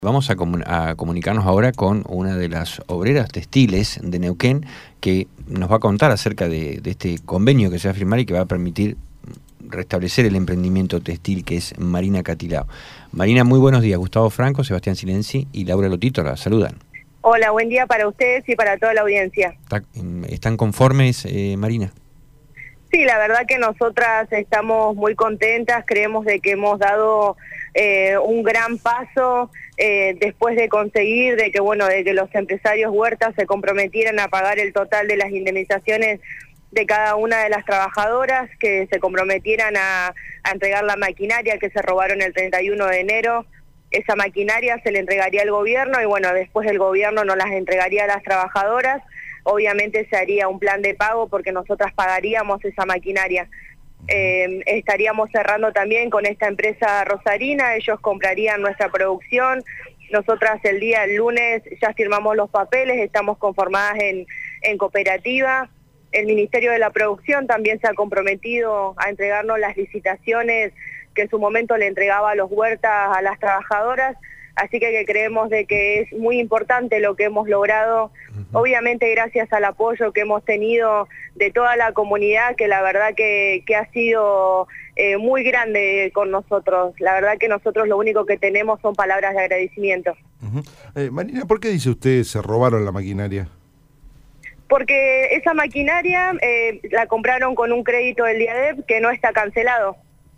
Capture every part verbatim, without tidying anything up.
Vamos a, comun a comunicarnos ahora con una de las obreras textiles de Neuquén que nos va a contar acerca de, de este convenio que se va a firmar y que va a permitir restablecer el emprendimiento textil, que es Marina Catilao. Marina, muy buenos días. Gustavo Franco, Sebastián Silenzi y Laura Lotito la saludan. Hola, buen día para ustedes y para toda la audiencia. ¿Están conformes, eh, Marina? Sí, la verdad que nosotras estamos muy contentas, creemos de que hemos dado eh, un gran paso eh, después de conseguir de que bueno de que los empresarios huertas se comprometieran a pagar el total de las indemnizaciones de cada una de las trabajadoras, que se comprometieran a, a entregar la maquinaria que se robaron el treinta y uno de enero. Esa maquinaria se le entregaría al gobierno y bueno, después el gobierno nos las entregaría a las trabajadoras. Obviamente se haría un plan de pago porque nosotras pagaríamos esa maquinaria. Eh, estaríamos cerrando también con esta empresa rosarina, ellos comprarían nuestra producción. Nosotras el día el lunes ya firmamos los papeles, estamos conformadas en, en cooperativa. El Ministerio de la Producción también se ha comprometido a entregarnos las licitaciones que en su momento le entregaba a los huertas a las trabajadoras. Así que, que creemos de que es muy importante lo que hemos logrado, uh-huh. Obviamente gracias al apoyo que hemos tenido de toda la comunidad, que la verdad que, que ha sido eh, muy grande con nosotros. La verdad que nosotros lo único que tenemos son palabras de agradecimiento. Uh-huh. eh, Marina, ¿por qué dice usted se robaron la maquinaria? Porque esa maquinaria eh, la compraron con un crédito del IADEP que no está cancelado.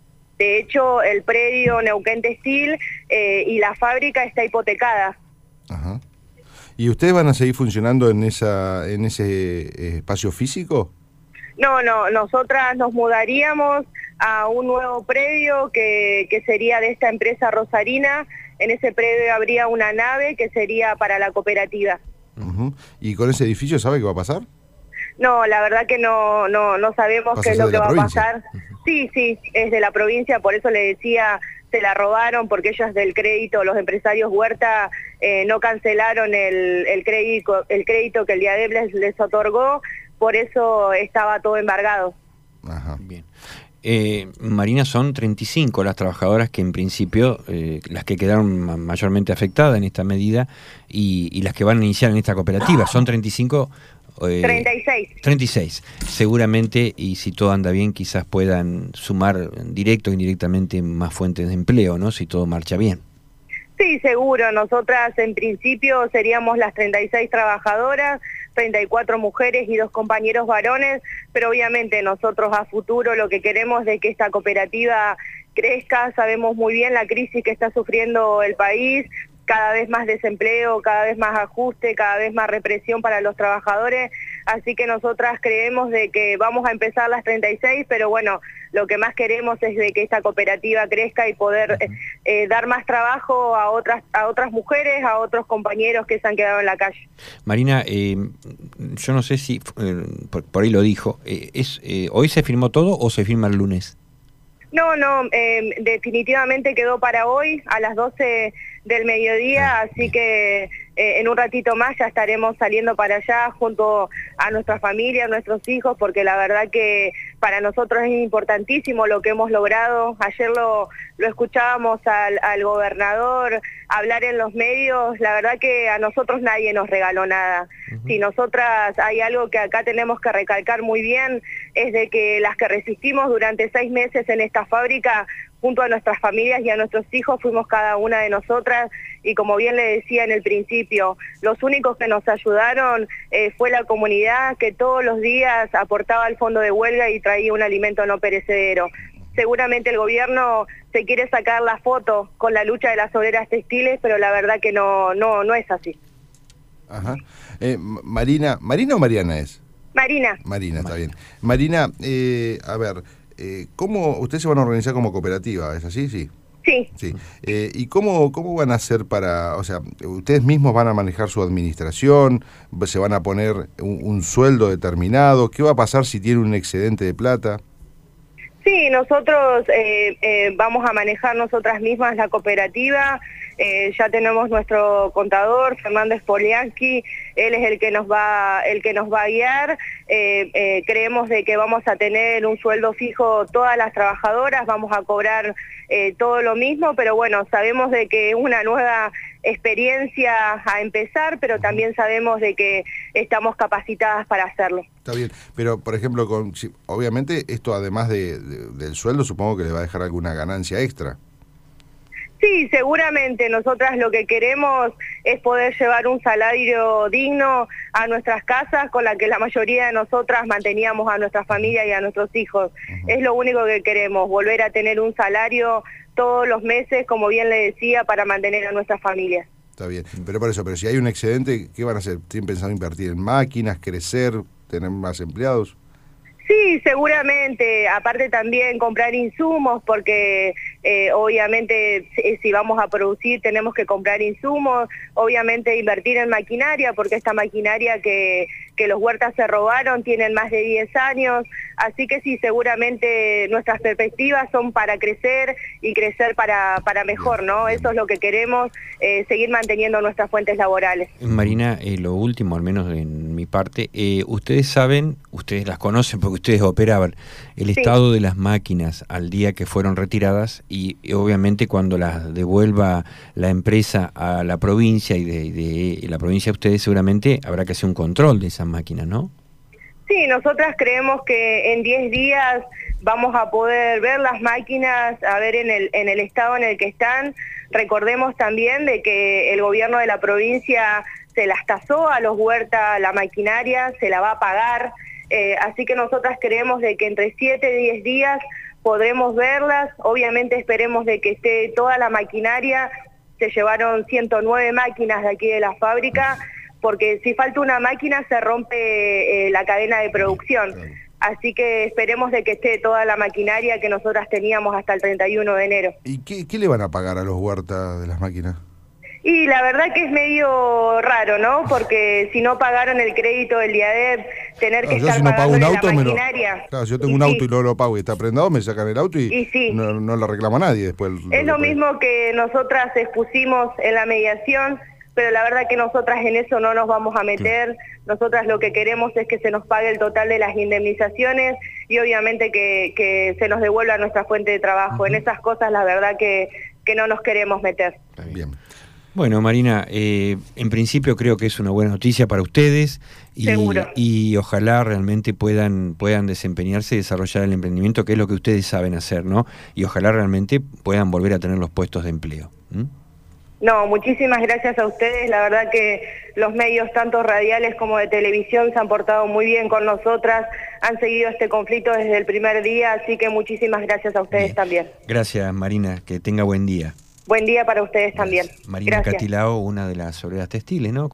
De hecho, el predio Neuquén Textil eh, y la fábrica está hipotecada. Ajá. ¿Y ustedes van a seguir funcionando en esa en ese eh, espacio físico? No, no, nosotras nos mudaríamos a un nuevo predio que, que sería de esta empresa rosarina. En ese predio habría una nave que sería para la cooperativa. Uh-huh. ¿Y con ese edificio sabe qué va a pasar? No, la verdad que no no no sabemos qué es lo que va a pasar. Sí, sí, es de la provincia, por eso le decía, se la robaron, porque ellos del crédito, los empresarios Huerta, eh, no cancelaron el, el, crédito, el crédito que el IADEP les, les otorgó, por eso estaba todo embargado. Ajá. Bien. Eh, Marina, son treinta y cinco las trabajadoras que en principio, eh, las que quedaron mayormente afectadas en esta medida y, y las que van a iniciar en esta cooperativa. Son treinta y cinco... Eh, treinta y seis. treinta y seis. Seguramente, y si todo anda bien, quizás puedan sumar directo e indirectamente más fuentes de empleo, ¿no? Si todo marcha bien. Sí, seguro. Nosotras en principio seríamos las treinta y seis trabajadoras, treinta y cuatro mujeres y dos compañeros varones, pero obviamente nosotros a futuro lo que queremos es de que esta cooperativa crezca. Sabemos muy bien la crisis que está sufriendo el país, cada vez más desempleo, cada vez más ajuste, cada vez más represión para los trabajadores, así que nosotras creemos de que vamos a empezar las treinta y seis, pero bueno, lo que más queremos es de que esta cooperativa crezca y poder eh, eh, dar más trabajo a otras a otras mujeres, a otros compañeros que se han quedado en la calle. Marina, eh, yo no sé si, eh, por, por ahí lo dijo, eh, es eh, ¿hoy se firmó todo o se firma el lunes? No, no, eh, definitivamente quedó para hoy a las doce del mediodía, así bien. que eh, en un ratito más ya estaremos saliendo para allá junto a nuestra familia, a nuestros hijos, porque la verdad que para nosotros es importantísimo lo que hemos logrado. Ayer lo, lo escuchábamos al, al gobernador hablar en los medios, la verdad que a nosotros nadie nos regaló nada. Uh-huh. Si nosotras hay algo que acá tenemos que recalcar muy bien, es de que las que resistimos durante seis meses en esta fábrica, junto a nuestras familias y a nuestros hijos, fuimos cada una de nosotras, y como bien le decía en el principio, los únicos que nos ayudaron eh, fue la comunidad, que todos los días aportaba al fondo de huelga y traía un alimento no perecedero. Seguramente el gobierno se quiere sacar la foto con la lucha de las obreras textiles, pero la verdad que no, no, no es así. Ajá. Eh, Marina, ¿Marina o Mariana es? Marina. Marina, está bien. Marina, eh, a ver... Eh, ¿cómo ustedes se van a organizar como cooperativa? ¿Es así? Sí. Sí. sí. Eh, ¿Y cómo, cómo van a hacer para, o sea, ustedes mismos van a manejar su administración, se van a poner un, un sueldo determinado? ¿Qué va a pasar si tiene un excedente de plata? Sí, nosotros eh, eh, vamos a manejar nosotras mismas la cooperativa. Eh, ya tenemos nuestro contador, Fernando Spoliansky, él es el que nos va, el que nos va a guiar. Eh, eh, creemos de que vamos a tener un sueldo fijo todas las trabajadoras, vamos a cobrar eh, todo lo mismo, pero bueno, sabemos de que es una nueva experiencia a empezar, pero también sabemos de que estamos capacitadas para hacerlo. Está bien, pero por ejemplo, con, si, obviamente esto además de, de, del sueldo, supongo que le va a dejar alguna ganancia extra. Sí, seguramente. Nosotras lo que queremos es poder llevar un salario digno a nuestras casas, con la que la mayoría de nosotras manteníamos a nuestra familia y a nuestros hijos. Uh-huh. Es lo único que queremos, volver a tener un salario todos los meses, como bien le decía, para mantener a nuestras familias. Está bien, pero por eso, pero si hay un excedente, ¿qué van a hacer? ¿Tienen pensado invertir en máquinas, crecer, tener más empleados? Sí, seguramente, aparte también comprar insumos, porque eh, obviamente si vamos a producir tenemos que comprar insumos, obviamente invertir en maquinaria, porque esta maquinaria que, que los huertas se robaron tienen más de diez años, así que sí, seguramente nuestras perspectivas son para crecer y crecer para, para mejor, ¿no? Eso es lo que queremos, eh, seguir manteniendo nuestras fuentes laborales. Marina, eh, lo último, al menos en mi parte, eh, ustedes saben, ustedes las conocen porque ustedes operaban, el sí. estado de las máquinas al día que fueron retiradas y, y obviamente cuando las devuelva la empresa a la provincia y de, de la provincia a ustedes seguramente habrá que hacer un control de esas máquinas, ¿no? Sí, nosotras creemos que en diez días vamos a poder ver las máquinas, a ver en el, en el estado en el que están. Recordemos también de que el gobierno de la provincia se las tasó a los huertas la maquinaria, se la va a pagar. Eh, así que nosotras creemos de que entre siete y diez días podremos verlas, obviamente esperemos de que esté toda la maquinaria, se llevaron ciento nueve máquinas de aquí de la fábrica, porque si falta una máquina se rompe eh, la cadena de producción, así que esperemos de que esté toda la maquinaria que nosotras teníamos hasta el treinta y uno de enero. ¿Y qué, qué le van a pagar a los huertas de las máquinas? Y la verdad que es medio raro, ¿no? Porque si no pagaron el crédito del IADEP, tener que no, estar si no pagando pago un auto, la me lo, maquinaria. claro, si yo tengo y un sí. auto y no lo pago y está prendado, me sacan el auto y, y sí. no, no lo reclama nadie después. Es lo, lo mismo que nosotras expusimos en la mediación, pero la verdad que nosotras en eso no nos vamos a meter. Sí. Nosotras lo que queremos es que se nos pague el total de las indemnizaciones y obviamente que, que se nos devuelva nuestra fuente de trabajo. Uh-huh. En esas cosas la verdad que, que no nos queremos meter. Bien. Bueno, Marina, eh, en principio creo que es una buena noticia para ustedes y, y ojalá realmente puedan puedan desempeñarse y desarrollar el emprendimiento, que es lo que ustedes saben hacer, ¿no? Y ojalá realmente puedan volver a tener los puestos de empleo. ¿Mm? No, muchísimas gracias a ustedes. La verdad que los medios, tanto radiales como de televisión, se han portado muy bien con nosotras, han seguido este conflicto desde el primer día, así que muchísimas gracias a ustedes bien. También. Gracias, Marina, que tenga buen día. Buen día para ustedes también. Marina Gracias. Catilao, una de las obreras textiles, ¿no?